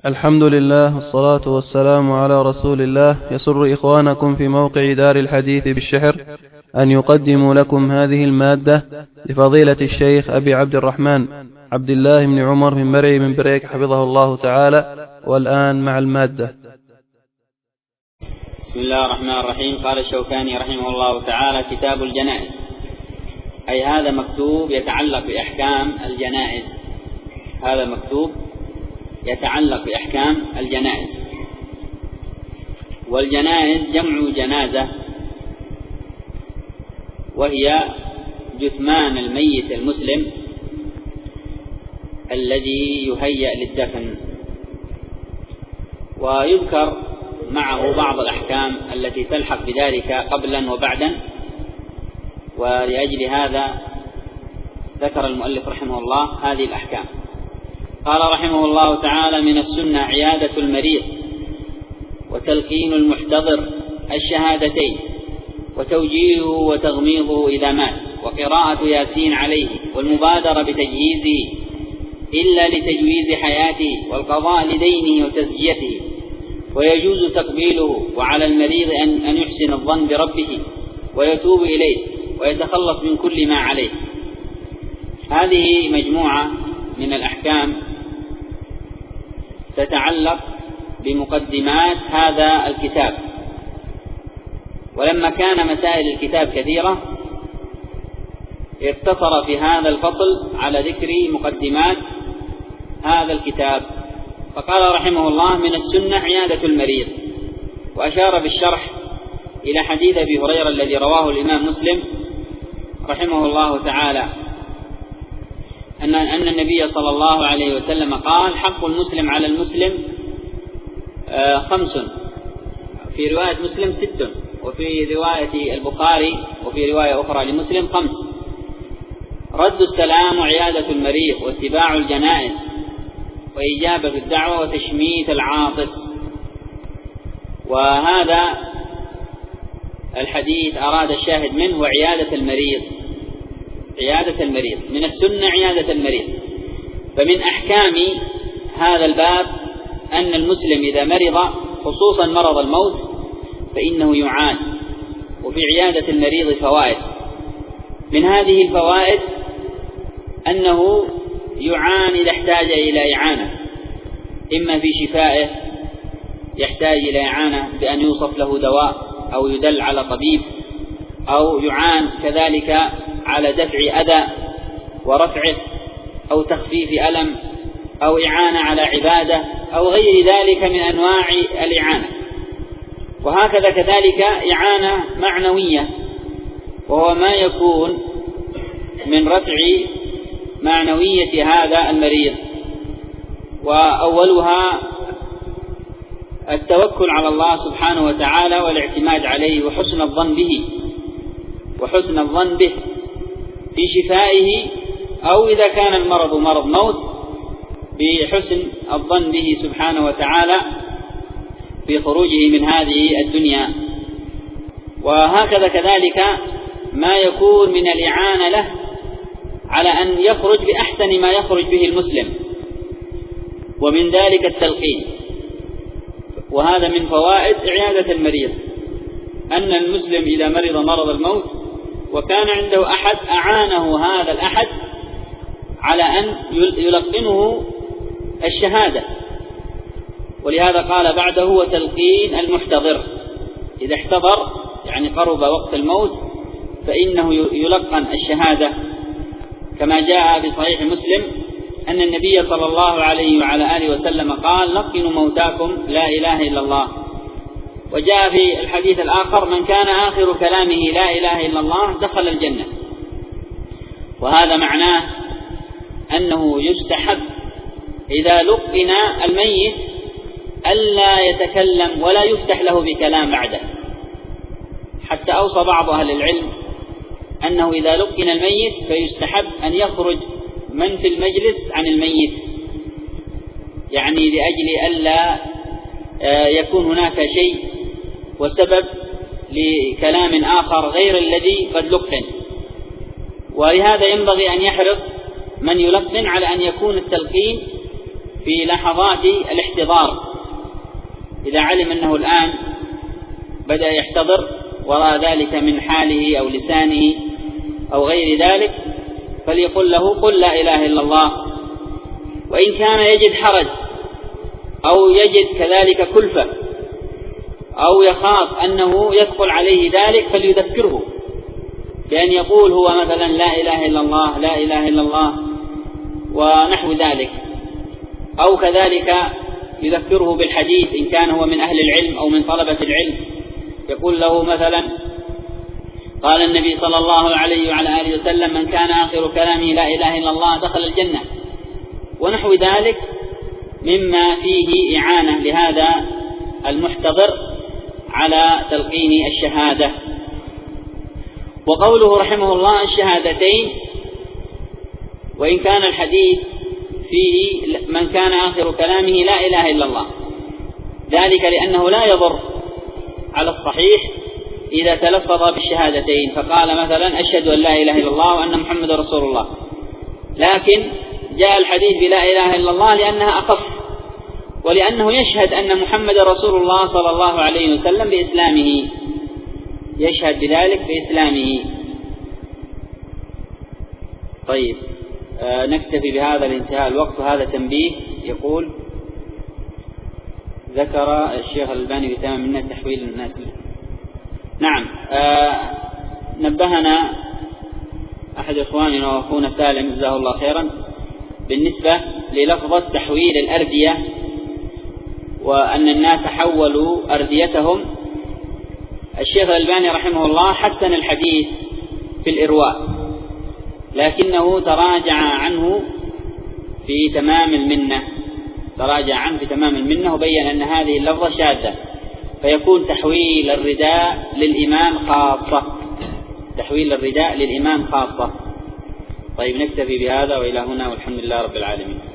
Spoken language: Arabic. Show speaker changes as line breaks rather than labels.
الحمد لله والصلاة والسلام على رسول الله. يسر إخوانكم في موقع دار الحديث بالشحر أن يقدموا لكم هذه المادة لفضيلة الشيخ أبي عبد الرحمن عبد الله بن عمر بن مرعي من بريك حفظه الله تعالى. والآن مع المادة.
بسم الله الرحمن الرحيم. قال الشوكاني رحمه الله تعالى: كتاب الجنائز، أي هذا مكتوب يتعلق بأحكام الجنائز. هذا مكتوب يتعلق بأحكام الجنائز. والجنائز جمع جنازة، وهي جثمان الميت المسلم الذي يهيأ للدفن، ويذكر معه بعض الأحكام التي تلحق بذلك قبلا وبعدا. ولأجل هذا ذكر المؤلف رحمه الله هذه الأحكام. قال رحمه الله تعالى: من السنة عيادة المريض، وتلقين المحتضر الشهادتين، وتوجيهه وتغميضه إذا مات، وقراءة ياسين عليه، والمبادرة بتجهيزه إلا لتجويز حياته، والقضاء لدينه وتزكيته، ويجوز تقبيله. وعلى المريض أن يحسن الظن بربه ويتوب إليه ويتخلص من كل ما عليه. هذه مجموعة من الأحكام تتعلق بمقدمات هذا الكتاب. ولما كان مسائل الكتاب كثيرة اقتصر في هذا الفصل على ذكر مقدمات هذا الكتاب. فقال رحمه الله: من السنة عيادة المريض، وأشار بالشرح إلى حديث أبي هريرة الذي رواه الإمام مسلم رحمه الله تعالى أن النبي صلى الله عليه وسلم قال: حق المسلم على المسلم 5، في رواية مسلم 6، وفي رواية البخاري وفي رواية أخرى لمسلم 5: رد السلام، وعيادة المريض، واتباع الجنائز، وإجابة الدعوة، وتشميت العاطس. وهذا الحديث أراد الشاهد منه وعيادة المريض. عيادة المريض من السنة، عيادة المريض. فمن أحكام هذا الباب أن المسلم إذا مرض، خصوصا مرض الموت، فإنه يعان. وفي عيادة المريض فوائد. من هذه الفوائد أنه يعان إذا احتاج إلى إعانة، إما في شفائه يحتاج إلى إعانة بأن يوصف له دواء أو يدل على طبيب، أو يعان كذلك على دفع أذى ورفعه، أو تخفيف ألم، أو إعانة على عبادة، أو غير ذلك من أنواع الإعانة. وهكذا كذلك إعانة معنوية، وهو ما يكون من رفع معنوية هذا المريض. وأولها التوكل على الله سبحانه وتعالى والاعتماد عليه، وحسن الظن به في شفائه، أو إذا كان المرض مرض موت بحسن الظن به سبحانه وتعالى في خروجه من هذه الدنيا. وهكذا كذلك ما يكون من الإعانة له على أن يخرج بأحسن ما يخرج به المسلم، ومن ذلك التلقين. وهذا من فوائد عيادة المريض، أن المسلم إذا مرض مرض الموت وكان عنده أحد، أعانه هذا الأحد على أن يلقنه الشهادة. ولهذا قال بعده: وتلقين المحتضر، إذا احتضر يعني قرب وقت الموت فإنه يلقن الشهادة، كما جاء بصحيح مسلم أن النبي صلى الله عليه وعلى آله وسلم قال: لقنوا موتاكم لا إله إلا الله. وجاء في الحديث الآخر: من كان آخر كلامه لا إله إلا الله دخل الجنة. وهذا معناه أنه يستحب إذا لقن الميت ألا يتكلم ولا يفتح له بكلام بعده. حتى أوصى بعض أهل العلم أنه إذا لقن الميت فيستحب أن يخرج من في المجلس عن الميت، يعني لأجل ألا يكون هناك شيء وسبب لكلام آخر غير الذي قد لقن. ولهذا ينبغي أن يحرص من يلقن على أن يكون التلقين في لحظات الاحتضار، إذا علم أنه الآن بدأ يحتضر وراء ذلك من حاله أو لسانه أو غير ذلك، فليقل له قل لا إله إلا الله. وإن كان يجد حرج أو يجد كذلك كلفة أو يخاف أنه يدخل عليه ذلك، فليذكره بأن يقول هو مثلا لا إله إلا الله لا إله إلا الله ونحو ذلك، أو كذلك يذكره بالحديث إن كان هو من أهل العلم أو من طلبة العلم، يقول له مثلا قال النبي صلى الله عليه وعلى آله وسلم من كان آخر كلامه لا إله إلا الله دخل الجنة، ونحو ذلك مما فيه إعانة لهذا المحتضر على تلقين الشهادة. وقوله رحمه الله الشهادتين، وإن كان الحديث فيه من كان آخر كلامه لا إله إلا الله، ذلك لأنه لا يضر على الصحيح إذا تلفظ بالشهادتين فقال مثلا أشهد أن لا إله إلا الله وأن محمد رسول الله، لكن جاء الحديث بلا إله إلا الله لأنها أخف، ولأنه يشهد أن محمد رسول الله صلى الله عليه وسلم بإسلامه، يشهد بذلك بإسلامه. طيب نكتفي بهذا لانتهاء الوقت. هذا تنبيه، يقول ذكر الشيخ الألباني بتمام منا تحويل الناس. نعم، نبهنا أحد إخواننا وأخونا سالم جزاه الله خيرا بالنسبة للفظة تحويل الأردية، وأن الناس حولوا أرديتهم. الشيخ الألباني رحمه الله حسن الحديث في الإرواء، لكنه تراجع عنه في تمام المنة، وبين أن هذه اللفظة شاذة، فيكون تحويل الرداء للإمام خاصة. طيب نكتفي بهذا، وإلى هنا، والحمد لله رب العالمين.